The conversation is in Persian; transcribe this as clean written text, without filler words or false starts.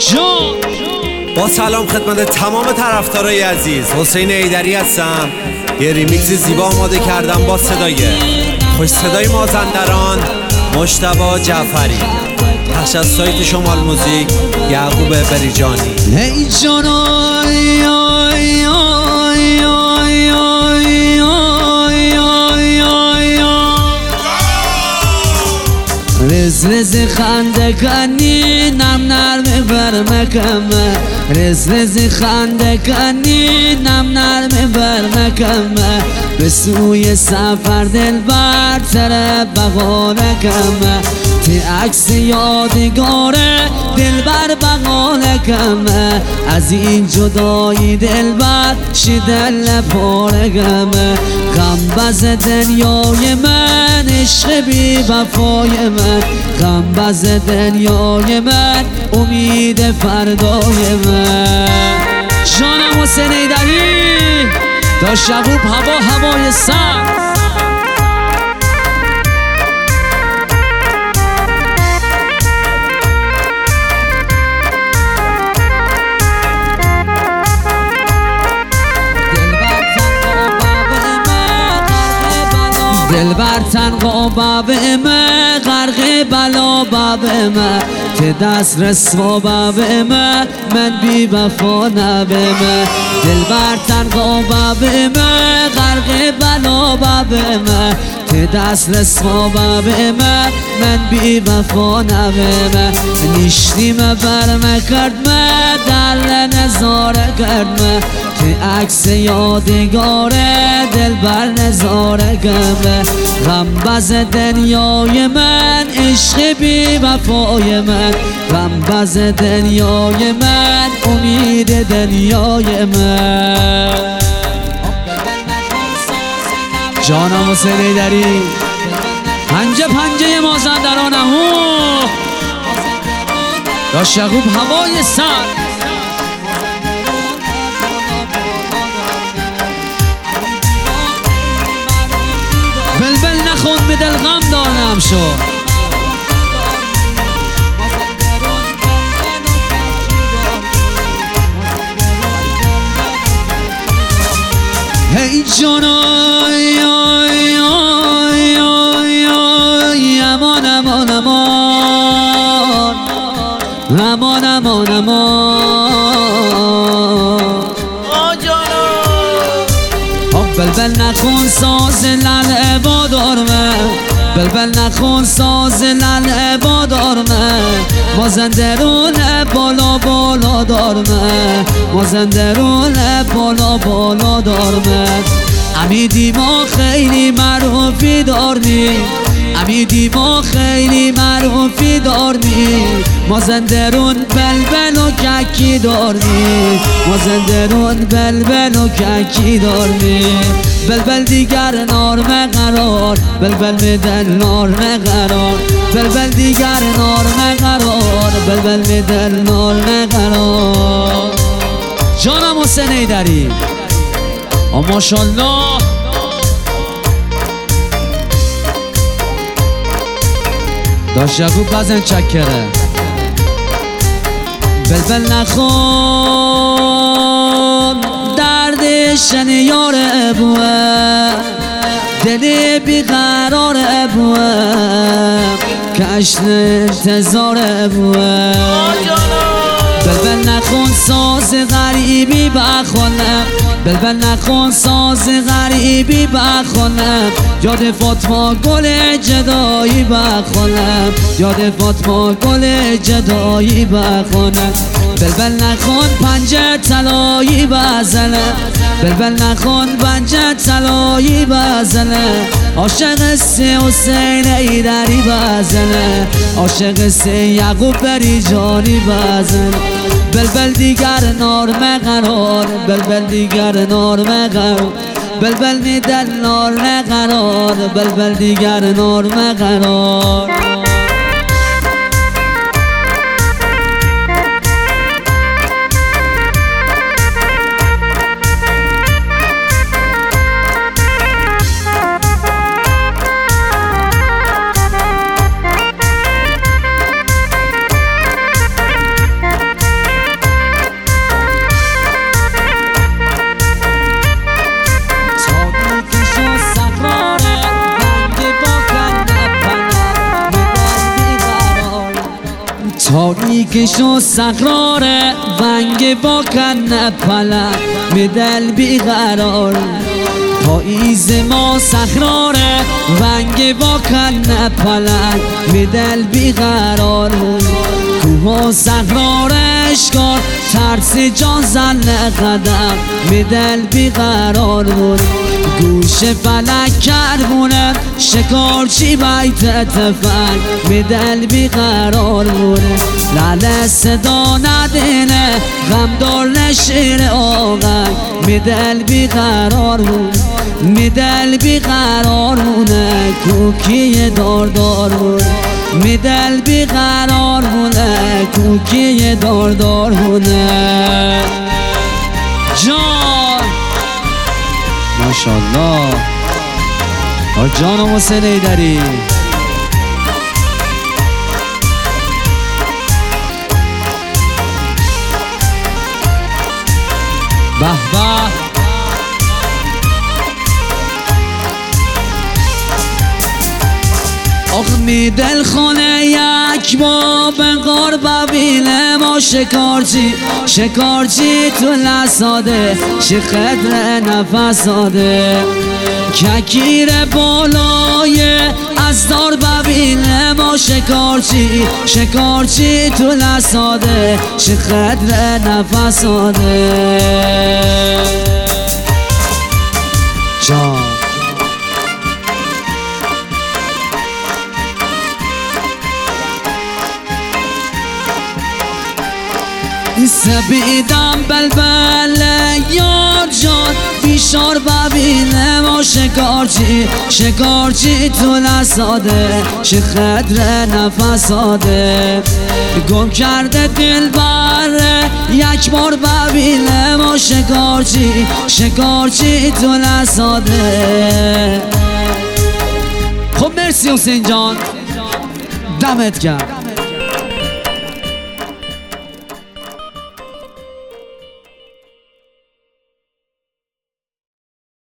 با سلام خدمت تمام طرفدارای عزیز، حسین ایدری هستم. یه ریمیکس زیبا آماده کردم با صدای خوش صدای مازندران مجتبی جعفری، پخش از سایت شمال موزیک یعقوب بریجانی. ای جانای آی آی آی آی آی آی آی رز رز خنده کنی نم نرم برمکمه، رز رز خنده کنی نم نرم برمکمه، به سوی سفر دل بر سر بغالکمه، تی عکس یادگاره دل بر بغالکمه، از این جدایی دل بر شدل پارگمه، غم بز دنیای من عشق بی وفای من، غم بز دنیای من امید فردای من. جانم حسین ایدری تا شغوب هوای سر دل بر تنقا باب ما غرق بلا باب ما، که دست رسوا باب ما من بی وفا نب ما، دل بر تنقا باب ما غرق بلا باب ما، که دست رسوا باب ما من بی وفا نب ما، نیشتی ما برم کرد ما در نظاره کرد ما، که عکس یادگاره دل بر نظاره گمه، غم بز دنیای من عشق بی وفای من، غم بز دنیای من امید دنیای من. جانم حسین ایدری پنجه پنجه مازندرانم یا شغوب هوای سر بلبل نخون به دل غم دارم شو، هی جانای آی آی آی آی امان امان امان امان امان امان بلبل نخون ساز لل عبادارمه، بلبل نخون ساز لل عبادارمه، مازندرون بالا بالا دارمه، مازندرون بالا بالا دارمه، امیدی ما خیلی معروفی دارنی، امیدی ما خیلی معروفی دارنی، مازندرون بلبل و ککی دارنی، مازندرون بلبل و ککی دارنی، بلبل دیگر نارم قرار، بلبل میدن نارم قرار، بلبل دیگر نارم قرار، بلبل میدن نارم قرار. جانم حسین ایدری ماشاءالله داشتگو بزن چکره، بلبل نخون دردشن یار ابوه، دلی بیقرار ابوه، کشن انتظار ابوه، بلبل نخون ساز غریبی بخونم، بلبل نخون ساز غریبی بخونم، یاد فاطمه گل جدایی بخونم، یاد فاطمه گل جدایی بخونم، بلبل نخون پنجه طلایی بزنم، بلبل نخون پنجه طلایی بزنم، عاشق سی حسین ایدری بزنم، عاشق سی یعقوب بریجانی بزنم، بلبل دیگر نارم قرار، بلبل دیگر نارم قرار، بلبل میدن نارم قرار، بلبل دیگر نارم قرار. تاریکش و سقراره ونگ با کن پلک مدل بیقرار پاییز ما سخراره ونگ با کن پلک مدل بیقرار کوه و سخرارش کار ترس جان زن قدم مدل بیقرار بود گوش فلک کربونه شکارچی بیت تفنگ مدل بیقرار بود لعل صدا ندینه غمدار نشیر آغنگ مدل بیقرار بود مدل بیقرار مونه کوکی داردار بود مدل بیقرار مونه کوکی داردار مونه جان ماشاءالله جان حسین ایدری به به آخمی دل خونه یک با به قرب بیل ما شکارچی تو لساده شقدر نفس داده ککیر بالای از دار ببین ما شکارچی تو لساده شقدر نفس داده جان سبیدم بلبل یار جان بیشار ببینه ما شکارچی تو لساده شقدر نفس داده گم کرده دل بره یک بار ببینه ما شکارچی تو لساده خب مرسی حسین جان دمت گرم